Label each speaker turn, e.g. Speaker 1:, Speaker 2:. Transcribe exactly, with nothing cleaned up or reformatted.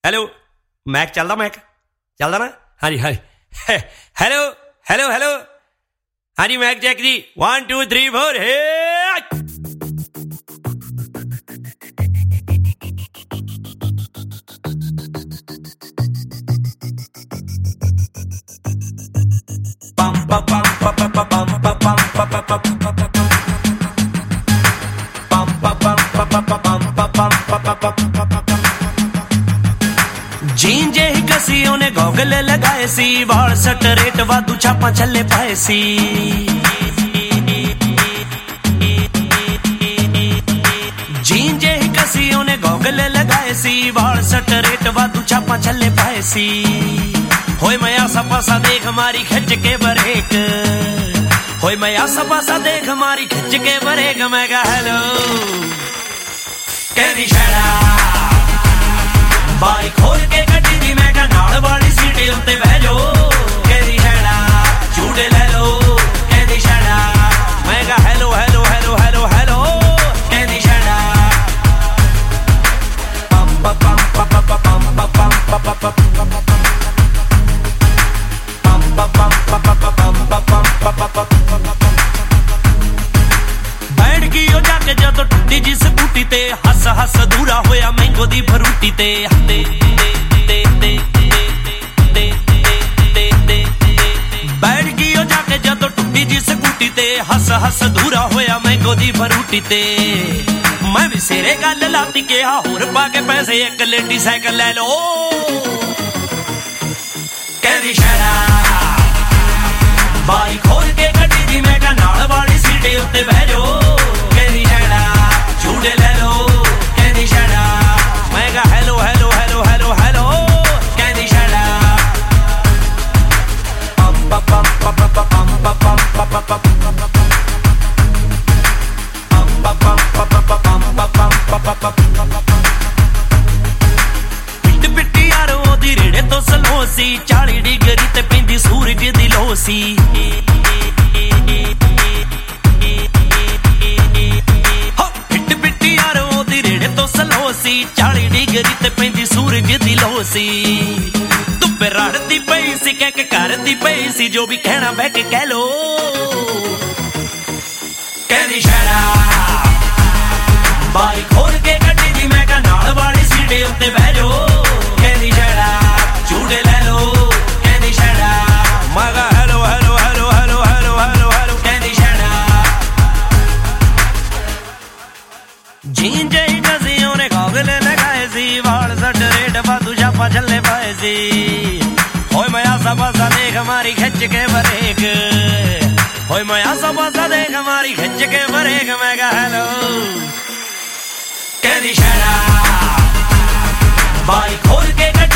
Speaker 1: hello Mac चलदा Mac चलदा ना हाँ जी हाँ जी हेलो हेलो हेलो हाँ जी मैक चेक जी one two three four hey pam pam pam pam pam pam pam pam pam pam pam जीन जे ही कसी ओने गॉगल लगाए सी वाल सटरेट वादू छापा छले पाए सी जीन जे ही कसी ओने गॉगल लगाए सी वाल सटरेट वादू छापा छले पाए सी होए मैं आसा पासा देख मारी खिंच के बरेक होए मैं आसा पासा देख मारी खिंच के बरेक मैं कहा हेलो कहदी शैला बारी खोल के गड्डी दी मैं कहा नाल वाली सीटे उत्ते बह जाओ कहदी शैला झूठे ले लो कहदी शैला मैं कहा hello hello hello hello hello कहदी शैला पम पम पम पम पम पम पम पम बैठ गई ओ जाके जदों टुटी जिस बूटी ते हस हस दूरा होया मैंगो दी फरूटी ते बैठ गई ओ जाके जदों टुटी जिस बूटी ते हस हस दूरा होया मैंगो दी फरूटी ते मैं भी सिरे गल लाती के होर पा के पैसे एक लेडी साइकिल ले लो कहदी शैला बारी खोल के गड्डी दी मैं कहा नाल वाली सीटे उत्ते बह जाओ कहदी शैला झूठे ले लो कहदी शैला मैं कहा hello hello hello hello hello कहदी शैला पम पम पम पम पम पम पम पिट पिटी यार ओदी रेड़े तो सलोसी चाली डिग्री ते पैंदी सूरज दी लोसी पिट पिटी यार ओदी रेड़े तो सलोसी चाली डिग्री ते पैंदी सूरज दी लोसी धुप्पे रड़दी पई सी कह के करदी पई सी जो भी कहना बह के कह लो कहदी शैला बारी खोल के गड्डी दी मैं कहा नाल वाली सीटे उत्ते बह जाओ कहदी शैला झूठे ले लो कहदी शैला मैं कहा hello hello hello hello hello hello hello कहदी शैला जीन जही कसी ओने गॉगल लगाए सी वाल सटरेट वादू छापा छले पाए सी होए मैं आसा पासा देख मारी खिंच के बरेक होए मैं आसा पासा देख मारी खिंच के बरेक मैं कहा हेलो कहदी शैला बारी खोल के